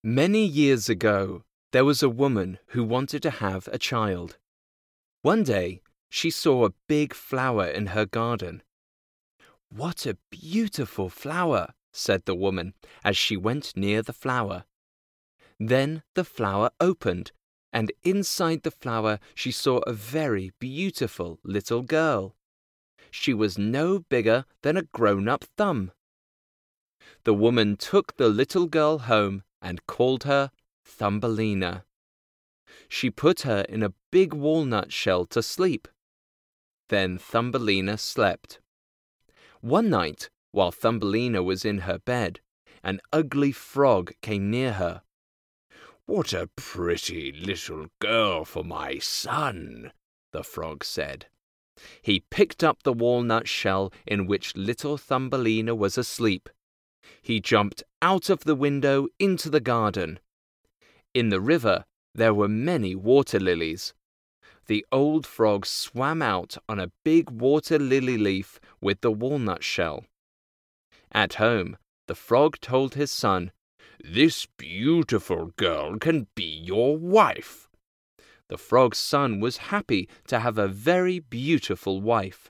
Many years ago, there was a woman who wanted to have a child. One day, she saw a big flower in her garden. "What a beautiful flower," said the woman as she went near the flower. Then the flower opened, and inside the flower she saw a very beautiful little girl. She was no bigger than a grown-up thumb. The woman took the little girl home and called her Thumbelina. She put her in a big walnut shell to sleep. Then Thumbelina slept. One night, while Thumbelina was in her bed, an ugly frog came near her. "What a pretty little girl for my son," the frog said. He picked up the walnut shell in which little Thumbelina was asleep. He jumped out of the window into the garden. In the river, there were many water lilies. The old frog swam out on a big water lily leaf with the walnut shell. At home, the frog told his son, "This beautiful girl can be your wife." The frog's son was happy to have a very beautiful wife.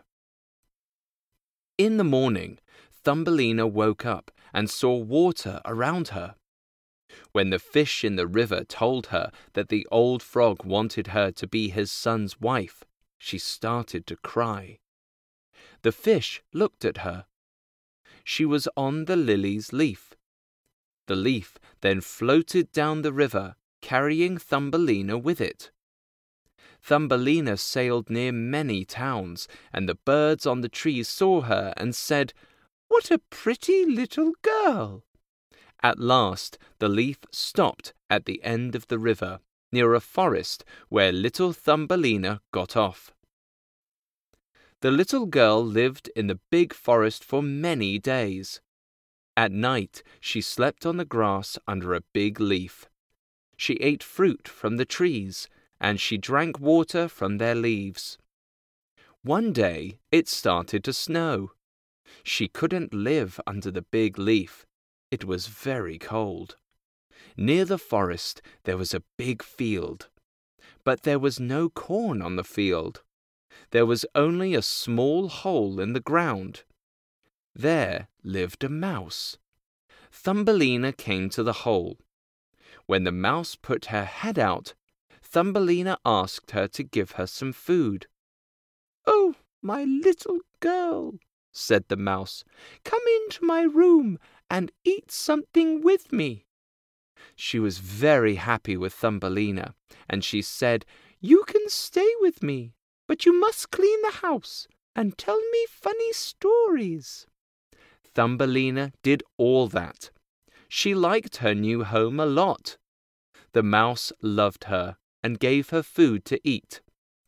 In the morning, Thumbelina woke up and saw water around her. When the fish in the river told her that the old frog wanted her to be his son's wife, she started to cry. The fish looked at her. She was on the lily's leaf. The leaf then floated down the river, carrying Thumbelina with it. Thumbelina sailed near many towns, and the birds on the trees saw her and said, "What a pretty little girl!" At last, the leaf stopped at the end of the river, near a forest where little Thumbelina got off. The little girl lived in the big forest for many days. At night, she slept on the grass under a big leaf. She ate fruit from the trees, and she drank water from their leaves. One day, it started to snow. She couldn't live under the big leaf. It was very cold. Near the forest, there was a big field. But there was no corn on the field. There was only a small hole in the ground. There lived a mouse. Thumbelina came to the hole. When the mouse put her head out, Thumbelina asked her to give her some food. "Oh, my little girl," said the mouse, "come into my room and eat something with me." She was very happy with Thumbelina, and she said, "You can stay with me, but you must clean the house and tell me funny stories." Thumbelina did all that. She liked her new home a lot. The mouse loved her and gave her food to eat.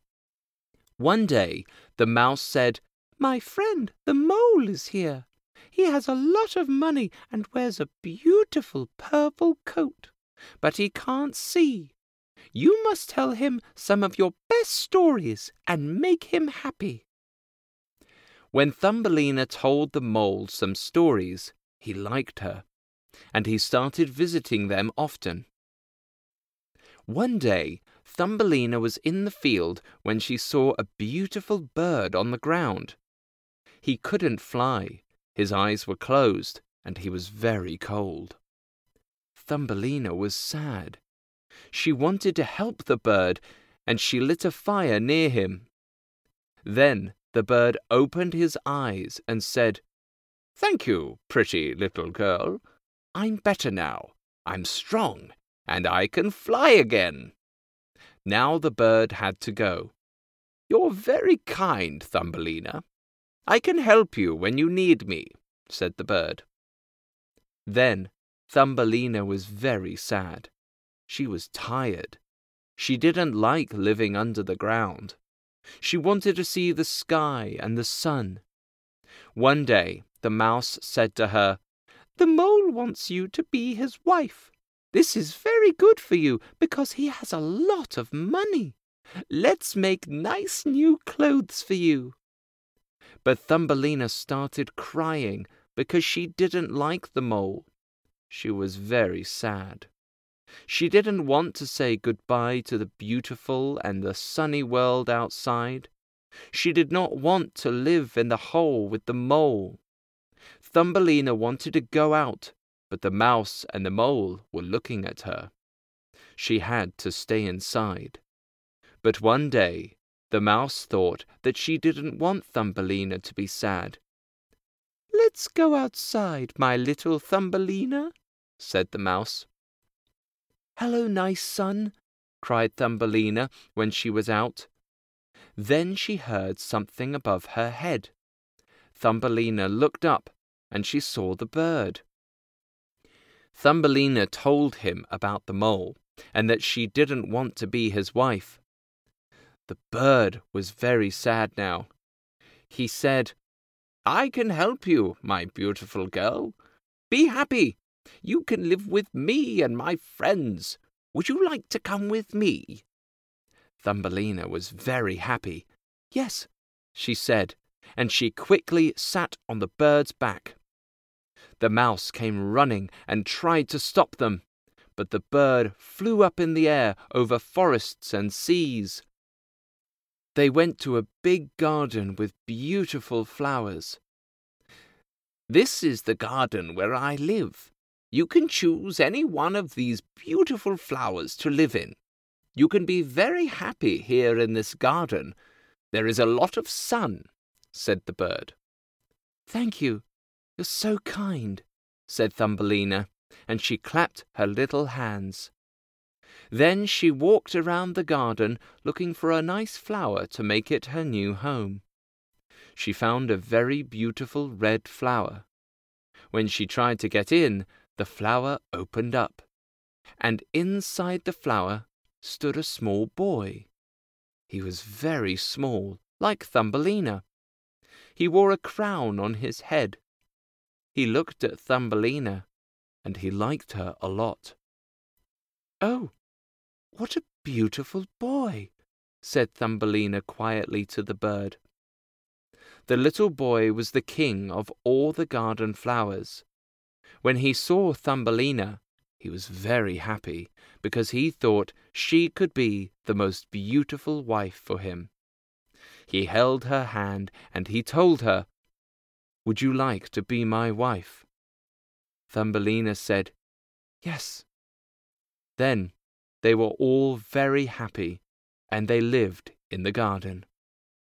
One day, the mouse said, "My friend, the mole, is here. He has a lot of money and wears a beautiful purple coat, but he can't see. You must tell him some of your best stories and make him happy." When Thumbelina told the mole some stories, he liked her, and he started visiting them often. One day, Thumbelina was in the field when she saw a beautiful bird on the ground. He couldn't fly. His eyes were closed, and he was very cold. Thumbelina was sad. She wanted to help the bird, and she lit a fire near him. Then the bird opened his eyes and said, "Thank you, pretty little girl. I'm better now. I'm strong, and I can fly again." Now the bird had to go. "You're very kind, Thumbelina. I can help you when you need me," said the bird. Then Thumbelina was very sad. She was tired. She didn't like living under the ground. She wanted to see the sky and the sun. One day, the mouse said to her, "The mole wants you to be his wife. This is very good for you because he has a lot of money. Let's make nice new clothes for you." But Thumbelina started crying because she didn't like the mole. She was very sad. She didn't want to say goodbye to the beautiful and the sunny world outside. She did not want to live in the hole with the mole. Thumbelina wanted to go out, but the mouse and the mole were looking at her. She had to stay inside. But one day, the mouse thought that she didn't want Thumbelina to be sad. "Let's go outside, my little Thumbelina," said the mouse. "Hello, nice sun," cried Thumbelina when she was out. Then she heard something above her head. Thumbelina looked up, and she saw the bird. Thumbelina told him about the mole, and that she didn't want to be his wife. The bird was very sad now. He said, "I can help you, my beautiful girl. Be happy. You can live with me and my friends. Would you like to come with me?" Thumbelina was very happy. "Yes," she said, and she quickly sat on the bird's back. The mouse came running and tried to stop them, but the bird flew up in the air over forests and seas. They went to a big garden with beautiful flowers. "This is the garden where I live. You can choose any one of these beautiful flowers to live in. You can be very happy here in this garden. There is a lot of sun," said the bird. "Thank you. You're so kind," said Thumbelina, and she clapped her little hands. Then she walked around the garden looking for a nice flower to make it her new home. She found a very beautiful red flower. When she tried to get in, the flower opened up, and inside the flower stood a small boy. He was very small, like Thumbelina. He wore a crown on his head. He looked at Thumbelina, and he liked her a lot. "Oh, what a beautiful boy," said Thumbelina quietly to the bird. The little boy was the king of all the garden flowers. When he saw Thumbelina, he was very happy, because he thought she could be the most beautiful wife for him. He held her hand and he told her, "Would you like to be my wife?" Thumbelina said, "Yes." Then they were all very happy, and they lived in the garden.